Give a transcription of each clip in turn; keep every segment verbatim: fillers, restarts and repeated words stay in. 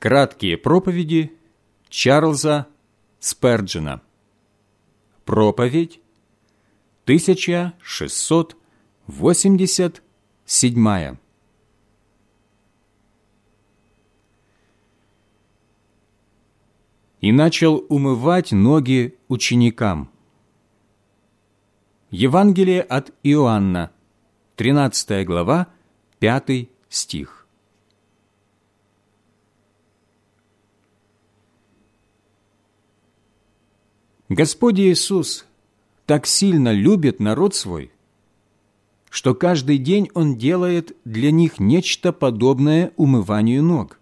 Краткие проповеди Чарльза Сперджена. Проповедь тысяча шестьсот восемьдесят седьмая. И начал умывать ноги ученикам. Евангелие от Иоанна, тринадцатая глава, пятый стих. Господь Иисус так сильно любит народ свой, что каждый день Он делает для них нечто подобное умыванию ног.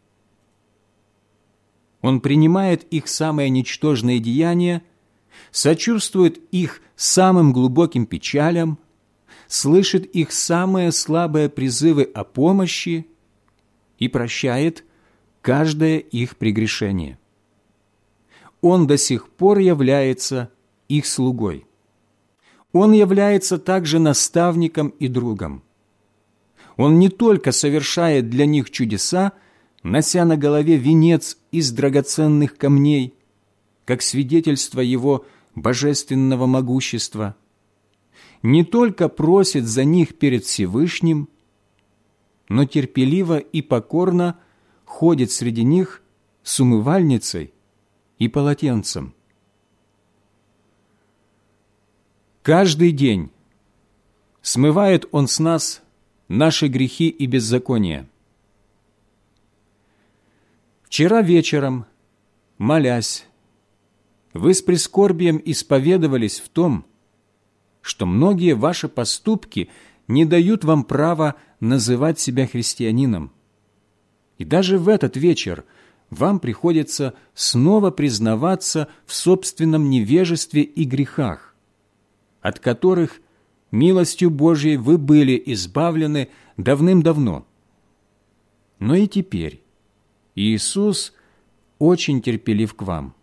Он принимает их самые ничтожные деяния, сочувствует их самым глубоким печалям, слышит их самые слабые призывы о помощи и прощает каждое их прегрешение. Он до сих пор является их слугой. Он является также наставником и другом. Он не только совершает для них чудеса, нося на голове венец из драгоценных камней, как свидетельство Его божественного могущества, не только просит за них перед Всевышним, но терпеливо и покорно ходит среди них с умывальницей и полотенцем. Каждый день смывает Он с нас наши грехи и беззакония. Вчера вечером, молясь, вы с прискорбием исповедовались в том, что многие ваши поступки не дают вам права называть себя христианином. И даже в этот вечер вам приходится снова признаваться в собственном невежестве и грехах, от которых милостью Божией вы были избавлены давным-давно. Но и теперь Иисус очень терпелив к вам.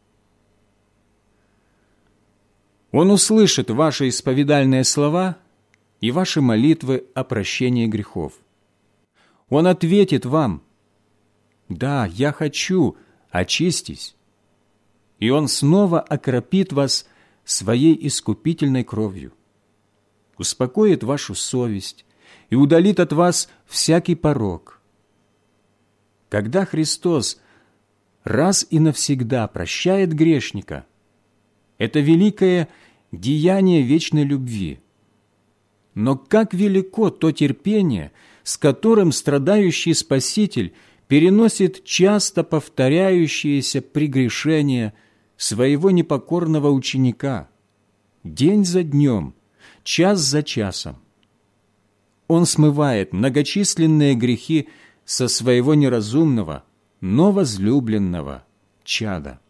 Он услышит ваши исповедальные слова и ваши молитвы о прощении грехов. Он ответит вам: «Да, я хочу, очистись». И Он снова окропит вас Своей искупительной кровью, успокоит вашу совесть и удалит от вас всякий порок. Когда Христос раз и навсегда прощает грешника, это великое деяние вечной любви. Но как велико то терпение, с которым страдающий Спаситель переносит часто повторяющиеся прегрешения своего непокорного ученика, день за днем, час за часом. Он смывает многочисленные грехи со своего неразумного, но возлюбленного чада.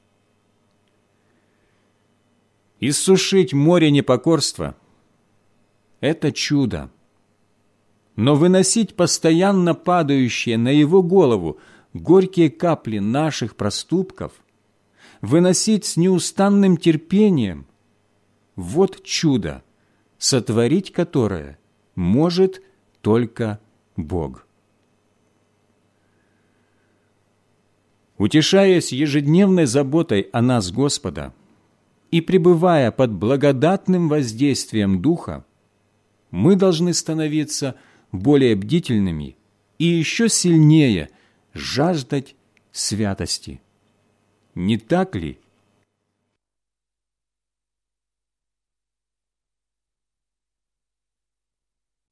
Иссушить море непокорства – это чудо. Но выносить постоянно падающие на его голову горькие капли наших проступков, выносить с неустанным терпением – вот чудо, сотворить которое может только Бог. Утешаясь ежедневной заботой о нас Господа и пребывая под благодатным воздействием Духа, мы должны становиться более бдительными и еще сильнее жаждать святости. Не так ли,